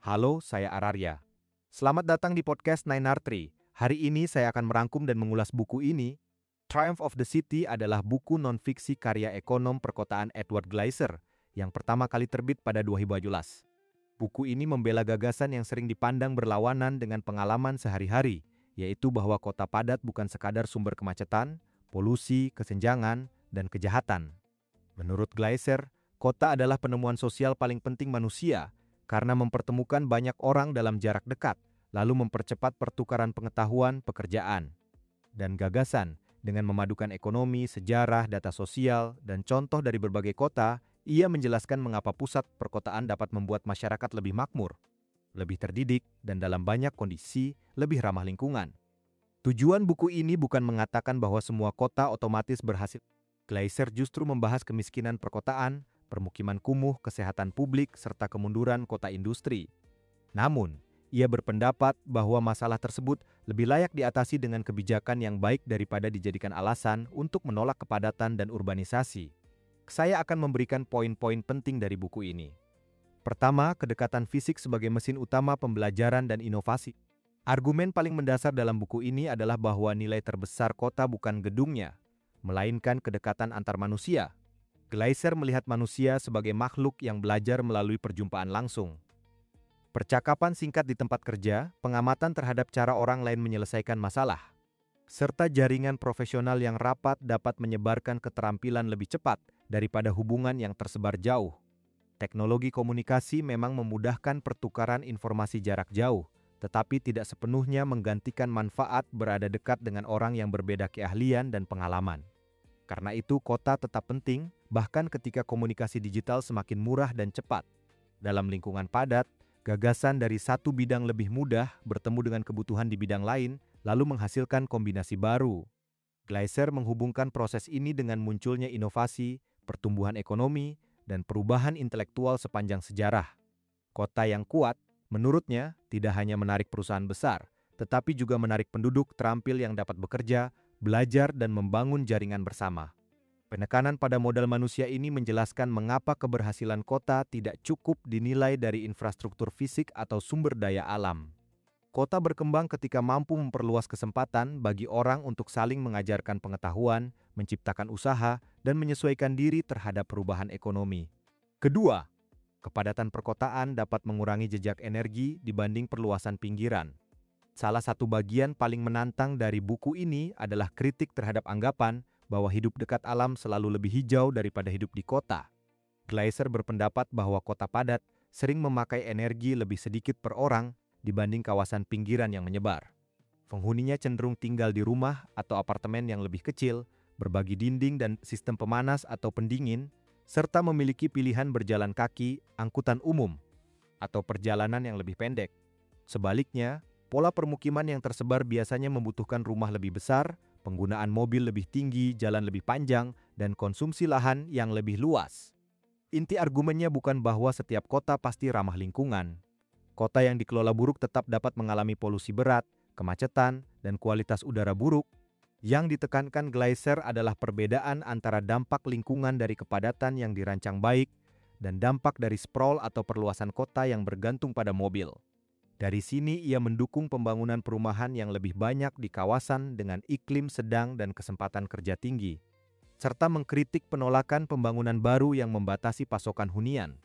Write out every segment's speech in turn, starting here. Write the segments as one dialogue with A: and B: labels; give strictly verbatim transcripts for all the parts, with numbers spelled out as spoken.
A: Halo, saya Ararya. Selamat datang di podcast Nine R Tree. Hari ini saya akan merangkum dan mengulas buku ini. Triumph of the City adalah buku non-fiksi karya ekonom perkotaan Edward Glaeser yang pertama kali terbit pada dua ribu tujuh belas. Buku ini membela gagasan yang sering dipandang berlawanan dengan pengalaman sehari-hari, yaitu bahwa kota padat bukan sekadar sumber kemacetan, polusi, kesenjangan, dan kejahatan. Menurut Glaeser, kota adalah penemuan sosial paling penting manusia karena mempertemukan banyak orang dalam jarak dekat, lalu mempercepat pertukaran pengetahuan, pekerjaan, dan gagasan. Dengan memadukan ekonomi, sejarah, data sosial, dan contoh dari berbagai kota, ia menjelaskan mengapa pusat perkotaan dapat membuat masyarakat lebih makmur, lebih terdidik, dan dalam banyak kondisi lebih ramah lingkungan. Tujuan buku ini bukan mengatakan bahwa semua kota otomatis berhasil. Glaeser justru membahas kemiskinan perkotaan, permukiman kumuh, kesehatan publik, serta kemunduran kota industri. Namun, ia berpendapat bahwa masalah tersebut lebih layak diatasi dengan kebijakan yang baik daripada dijadikan alasan untuk menolak kepadatan dan urbanisasi. Saya akan memberikan poin-poin penting dari buku ini. Pertama, kedekatan fisik sebagai mesin utama pembelajaran dan inovasi. Argumen paling mendasar dalam buku ini adalah bahwa nilai terbesar kota bukan gedungnya, melainkan kedekatan antar manusia. Glaeser melihat manusia sebagai makhluk yang belajar melalui perjumpaan langsung. Percakapan singkat di tempat kerja, pengamatan terhadap cara orang lain menyelesaikan masalah, serta jaringan profesional yang rapat dapat menyebarkan keterampilan lebih cepat daripada hubungan yang tersebar jauh. Teknologi komunikasi memang memudahkan pertukaran informasi jarak jauh, tetapi tidak sepenuhnya menggantikan manfaat berada dekat dengan orang yang berbeda keahlian dan pengalaman. Karena itu, kota tetap penting, bahkan ketika komunikasi digital semakin murah dan cepat. Dalam lingkungan padat, gagasan dari satu bidang lebih mudah bertemu dengan kebutuhan di bidang lain, lalu menghasilkan kombinasi baru. Glaeser menghubungkan proses ini dengan munculnya inovasi, pertumbuhan ekonomi, dan perubahan intelektual sepanjang sejarah. Kota yang kuat, menurutnya, tidak hanya menarik perusahaan besar, tetapi juga menarik penduduk terampil yang dapat bekerja, belajar, dan membangun jaringan bersama. Penekanan pada modal manusia ini menjelaskan mengapa keberhasilan kota tidak cukup dinilai dari infrastruktur fisik atau sumber daya alam. Kota berkembang ketika mampu memperluas kesempatan bagi orang untuk saling mengajarkan pengetahuan, menciptakan usaha, dan menyesuaikan diri terhadap perubahan ekonomi. Kedua, kepadatan perkotaan dapat mengurangi jejak energi dibanding perluasan pinggiran. Salah satu bagian paling menantang dari buku ini adalah kritik terhadap anggapan bahwa hidup dekat alam selalu lebih hijau daripada hidup di kota. Glaeser berpendapat bahwa kota padat sering memakai energi lebih sedikit per orang dibanding kawasan pinggiran yang menyebar. Penghuninya cenderung tinggal di rumah atau apartemen yang lebih kecil, berbagi dinding dan sistem pemanas atau pendingin, serta memiliki pilihan berjalan kaki, angkutan umum, atau perjalanan yang lebih pendek. Sebaliknya, pola permukiman yang tersebar biasanya membutuhkan rumah lebih besar, penggunaan mobil lebih tinggi, jalan lebih panjang, dan konsumsi lahan yang lebih luas. Inti argumennya bukan bahwa setiap kota pasti ramah lingkungan. Kota yang dikelola buruk tetap dapat mengalami polusi berat, kemacetan, dan kualitas udara buruk. Yang ditekankan Glaeser adalah perbedaan antara dampak lingkungan dari kepadatan yang dirancang baik dan dampak dari sprawl atau perluasan kota yang bergantung pada mobil. Dari sini ia mendukung pembangunan perumahan yang lebih banyak di kawasan dengan iklim sedang dan kesempatan kerja tinggi, serta mengkritik penolakan pembangunan baru yang membatasi pasokan hunian.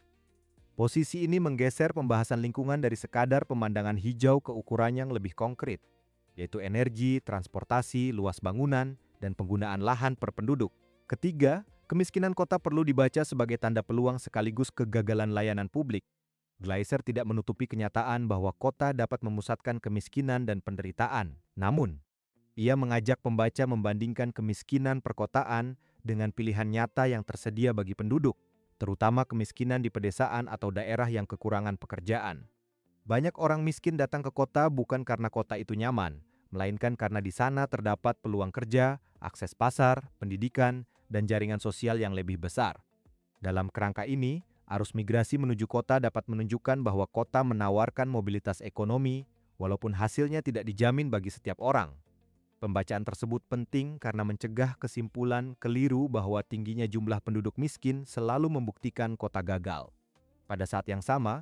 A: Posisi ini menggeser pembahasan lingkungan dari sekadar pemandangan hijau ke ukuran yang lebih konkret, yaitu energi, transportasi, luas bangunan, dan penggunaan lahan per penduduk. Ketiga, kemiskinan kota perlu dibaca sebagai tanda peluang sekaligus kegagalan layanan publik. Glaeser tidak menutupi kenyataan bahwa kota dapat memusatkan kemiskinan dan penderitaan. Namun, ia mengajak pembaca membandingkan kemiskinan perkotaan dengan pilihan nyata yang tersedia bagi penduduk, terutama kemiskinan di pedesaan atau daerah yang kekurangan pekerjaan. Banyak orang miskin datang ke kota bukan karena kota itu nyaman, melainkan karena di sana terdapat peluang kerja, akses pasar, pendidikan, dan jaringan sosial yang lebih besar. Dalam kerangka ini, arus migrasi menuju kota dapat menunjukkan bahwa kota menawarkan mobilitas ekonomi, walaupun hasilnya tidak dijamin bagi setiap orang. Pembacaan tersebut penting karena mencegah kesimpulan keliru bahwa tingginya jumlah penduduk miskin selalu membuktikan kota gagal. Pada saat yang sama,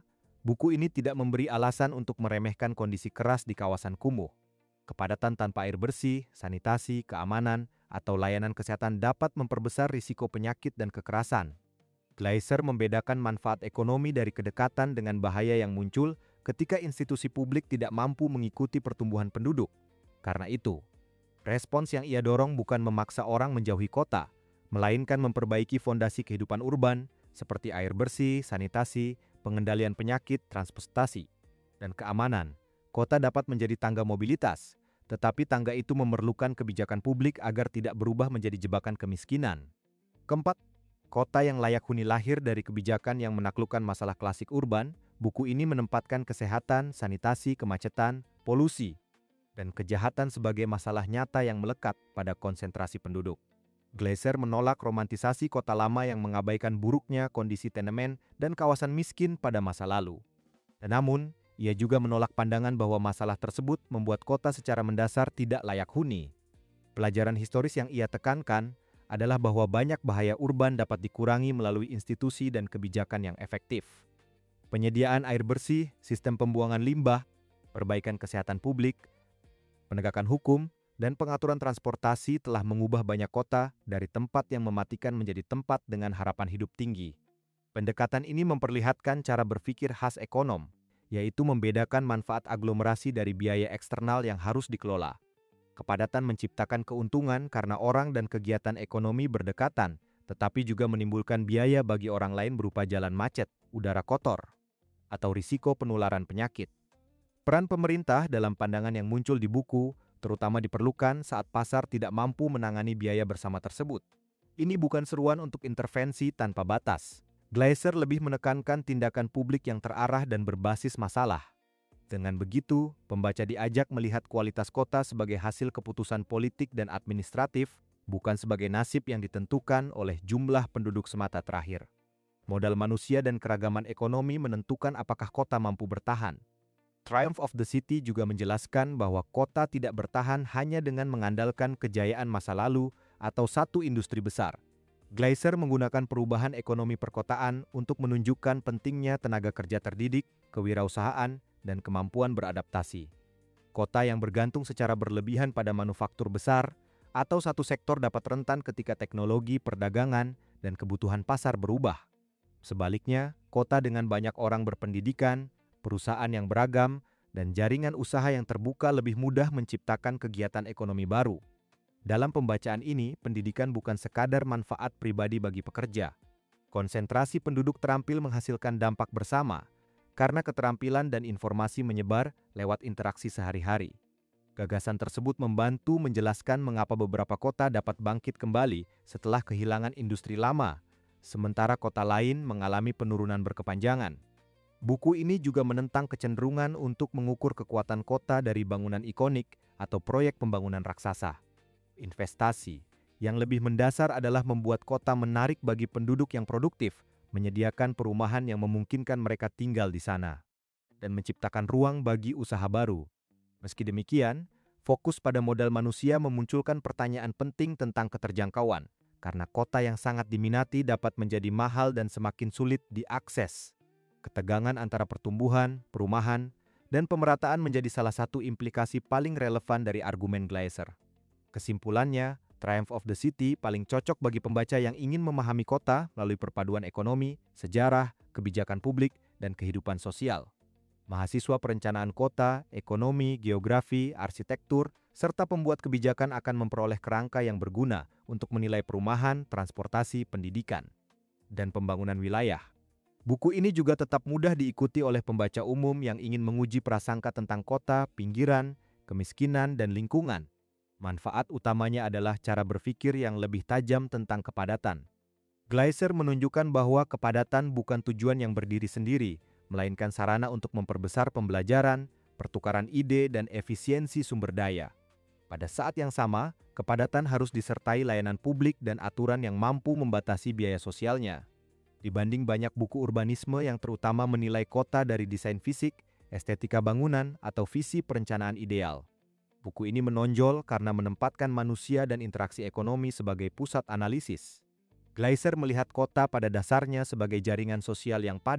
A: Buku ini tidak memberi alasan untuk meremehkan kondisi keras di kawasan kumuh. Kepadatan tanpa air bersih, sanitasi, keamanan, atau layanan kesehatan dapat memperbesar risiko penyakit dan kekerasan. Glaeser membedakan manfaat ekonomi dari kedekatan dengan bahaya yang muncul ketika institusi publik tidak mampu mengikuti pertumbuhan penduduk. Karena itu, respons yang ia dorong bukan memaksa orang menjauhi kota, melainkan memperbaiki fondasi kehidupan urban seperti air bersih, sanitasi, pengendalian penyakit, transportasi, dan keamanan. Kota dapat menjadi tangga mobilitas, tetapi tangga itu memerlukan kebijakan publik agar tidak berubah menjadi jebakan kemiskinan. Keempat, kota yang layak huni lahir dari kebijakan yang menaklukkan masalah klasik urban. Buku ini menempatkan kesehatan, sanitasi, kemacetan, polusi, dan kejahatan sebagai masalah nyata yang melekat pada konsentrasi penduduk. Glaeser menolak romantisasi kota lama yang mengabaikan buruknya kondisi tenemen dan kawasan miskin pada masa lalu. Dan namun, ia juga menolak pandangan bahwa masalah tersebut membuat kota secara mendasar tidak layak huni. Pelajaran historis yang ia tekankan adalah bahwa banyak bahaya urban dapat dikurangi melalui institusi dan kebijakan yang efektif. Penyediaan air bersih, sistem pembuangan limbah, perbaikan kesehatan publik, penegakan hukum, dan pengaturan transportasi telah mengubah banyak kota dari tempat yang mematikan menjadi tempat dengan harapan hidup tinggi. Pendekatan ini memperlihatkan cara berpikir khas ekonom, yaitu membedakan manfaat aglomerasi dari biaya eksternal yang harus dikelola. Kepadatan menciptakan keuntungan karena orang dan kegiatan ekonomi berdekatan, tetapi juga menimbulkan biaya bagi orang lain berupa jalan macet, udara kotor, atau risiko penularan penyakit. Peran pemerintah dalam pandangan yang muncul di buku terutama diperlukan saat pasar tidak mampu menangani biaya bersama tersebut. Ini bukan seruan untuk intervensi tanpa batas. Glaeser lebih menekankan tindakan publik yang terarah dan berbasis masalah. Dengan begitu, pembaca diajak melihat kualitas kota sebagai hasil keputusan politik dan administratif, bukan sebagai nasib yang ditentukan oleh jumlah penduduk semata terakhir. Modal manusia dan keragaman ekonomi menentukan apakah kota mampu bertahan. Triumph of the City juga menjelaskan bahwa kota tidak bertahan hanya dengan mengandalkan kejayaan masa lalu atau satu industri besar. Glaeser menggunakan perubahan ekonomi perkotaan untuk menunjukkan pentingnya tenaga kerja terdidik, kewirausahaan, dan kemampuan beradaptasi. Kota yang bergantung secara berlebihan pada manufaktur besar atau satu sektor dapat rentan ketika teknologi, perdagangan, dan kebutuhan pasar berubah. Sebaliknya, kota dengan banyak orang berpendidikan, perusahaan yang beragam, dan jaringan usaha yang terbuka lebih mudah menciptakan kegiatan ekonomi baru. Dalam pembacaan ini, pendidikan bukan sekadar manfaat pribadi bagi pekerja. Konsentrasi penduduk terampil menghasilkan dampak bersama, karena keterampilan dan informasi menyebar lewat interaksi sehari-hari. Gagasan tersebut membantu menjelaskan mengapa beberapa kota dapat bangkit kembali setelah kehilangan industri lama, sementara kota lain mengalami penurunan berkepanjangan. Buku ini juga menentang kecenderungan untuk mengukur kekuatan kota dari bangunan ikonik atau proyek pembangunan raksasa. Investasi yang lebih mendasar adalah membuat kota menarik bagi penduduk yang produktif, menyediakan perumahan yang memungkinkan mereka tinggal di sana, dan menciptakan ruang bagi usaha baru. Meski demikian, fokus pada modal manusia memunculkan pertanyaan penting tentang keterjangkauan, karena kota yang sangat diminati dapat menjadi mahal dan semakin sulit diakses. Ketegangan antara pertumbuhan, perumahan, dan pemerataan menjadi salah satu implikasi paling relevan dari argumen Glaeser. Kesimpulannya, Triumph of the City paling cocok bagi pembaca yang ingin memahami kota melalui perpaduan ekonomi, sejarah, kebijakan publik, dan kehidupan sosial. Mahasiswa perencanaan kota, ekonomi, geografi, arsitektur, serta pembuat kebijakan akan memperoleh kerangka yang berguna untuk menilai perumahan, transportasi, pendidikan, dan pembangunan wilayah. Buku ini juga tetap mudah diikuti oleh pembaca umum yang ingin menguji prasangka tentang kota, pinggiran, kemiskinan, dan lingkungan. Manfaat utamanya adalah cara berpikir yang lebih tajam tentang kepadatan. Glaeser menunjukkan bahwa kepadatan bukan tujuan yang berdiri sendiri, melainkan sarana untuk memperbesar pembelajaran, pertukaran ide, dan efisiensi sumber daya. Pada saat yang sama, kepadatan harus disertai layanan publik dan aturan yang mampu membatasi biaya sosialnya. Dibanding banyak buku urbanisme yang terutama menilai kota dari desain fisik, estetika bangunan, atau visi perencanaan ideal. Buku ini menonjol karena menempatkan manusia dan interaksi ekonomi sebagai pusat analisis. Glaeser melihat kota pada dasarnya sebagai jaringan sosial yang padat,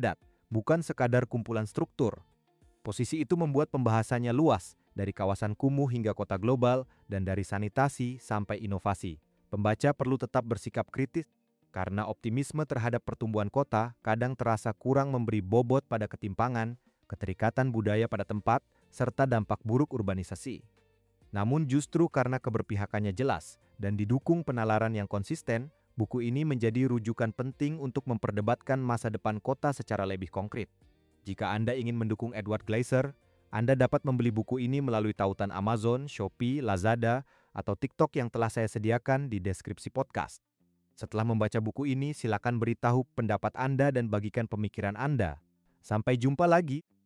A: bukan sekadar kumpulan struktur. Posisi itu membuat pembahasannya luas, dari kawasan kumuh hingga kota global, dan dari sanitasi sampai inovasi. Pembaca perlu tetap bersikap kritis, karena optimisme terhadap pertumbuhan kota kadang terasa kurang memberi bobot pada ketimpangan, keterikatan budaya pada tempat, serta dampak buruk urbanisasi. Namun justru karena keberpihakannya jelas dan didukung penalaran yang konsisten, buku ini menjadi rujukan penting untuk memperdebatkan masa depan kota secara lebih konkret. Jika Anda ingin mendukung Edward Glaeser, Anda dapat membeli buku ini melalui tautan Amazon, Shopee, Lazada, atau TikTok yang telah saya sediakan di deskripsi podcast. Setelah membaca buku ini, silakan beritahu pendapat Anda dan bagikan pemikiran Anda. Sampai jumpa lagi!